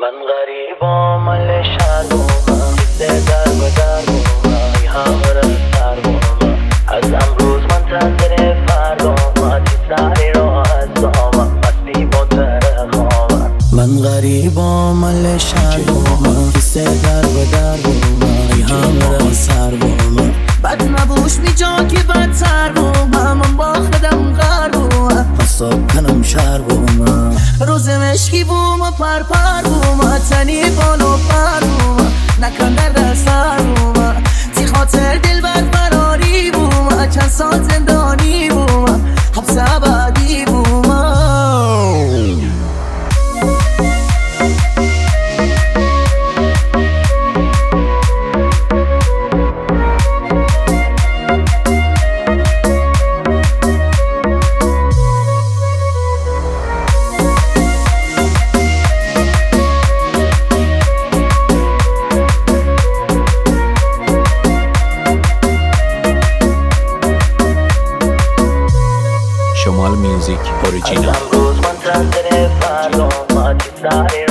من غریبام مال شهرام کسی در به در بومم همه سر بومم از امروز منتظر فردام تی سری را از دامم مستی با ترخامم من غریبام مال شهرام کسی در به در بومم همه سر بومم بد نبوش می جا که بدتر بومم من باختم غر بومم حساب کنم شهر بومم روز مشکی بوم و پر بومم تنی بالو پر بومم نکن در سر بومم تی خاطر دل بد براری بومم چند سال زندانی بومم حبس ابدی بومم شمال میوزیک اوریجینال. از امروز منتظر فردام تی سری